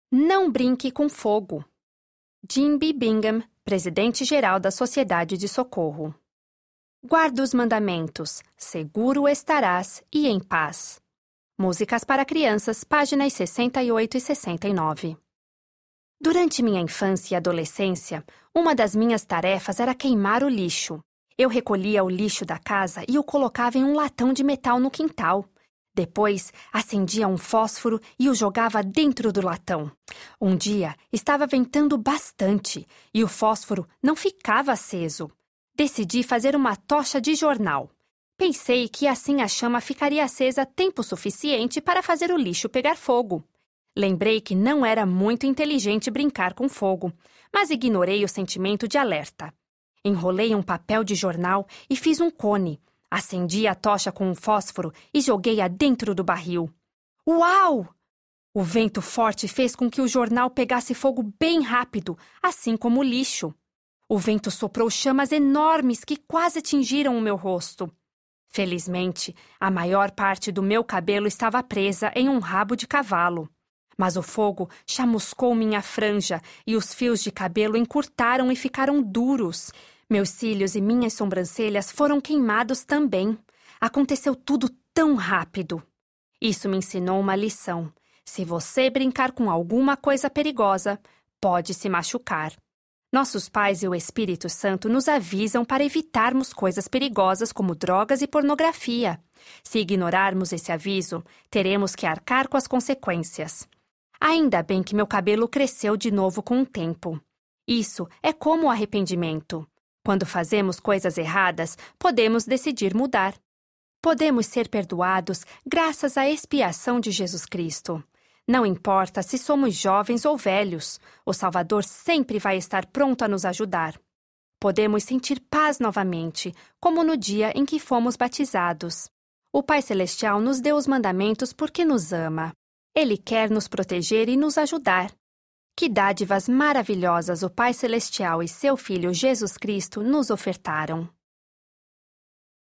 Não brinque com fogo. Jim B. Bingham, presidente-geral da Sociedade de Socorro. Guarda os mandamentos, seguro estarás e em paz. Músicas para crianças, páginas 68 e 69. Durante minha infância e adolescência, uma das minhas tarefas era queimar o lixo. Eu recolhia o lixo da casa e o colocava em um latão de metal no quintal. Depois, acendia um fósforo e o jogava dentro do latão. Um dia, estava ventando bastante e o fósforo não ficava aceso. Decidi fazer uma tocha de jornal. Pensei que assim a chama ficaria acesa tempo suficiente para fazer o lixo pegar fogo. Lembrei que não era muito inteligente brincar com fogo, mas ignorei o sentimento de alerta. Enrolei um papel de jornal e fiz um cone. Acendi a tocha com um fósforo e joguei-a dentro do barril. Uau! O vento forte fez com que o jornal pegasse fogo bem rápido, assim como o lixo. O vento soprou chamas enormes que quase atingiram o meu rosto. Felizmente, a maior parte do meu cabelo estava presa em um rabo de cavalo. Mas o fogo chamuscou minha franja e os fios de cabelo encurtaram e ficaram duros. Meus cílios e minhas sobrancelhas foram queimados também. Aconteceu tudo tão rápido. Isso me ensinou uma lição. Se você brincar com alguma coisa perigosa, pode se machucar. Nossos pais e o Espírito Santo nos avisam para evitarmos coisas perigosas como drogas e pornografia. Se ignorarmos esse aviso, teremos que arcar com as consequências. Ainda bem que meu cabelo cresceu de novo com o tempo. Isso é como o arrependimento. Quando fazemos coisas erradas, podemos decidir mudar. Podemos ser perdoados graças à expiação de Jesus Cristo. Não importa se somos jovens ou velhos, o Salvador sempre vai estar pronto a nos ajudar. Podemos sentir paz novamente, como no dia em que fomos batizados. O Pai Celestial nos deu os mandamentos porque nos ama. Ele quer nos proteger e nos ajudar. Que dádivas maravilhosas o Pai Celestial e seu Filho Jesus Cristo nos ofertaram.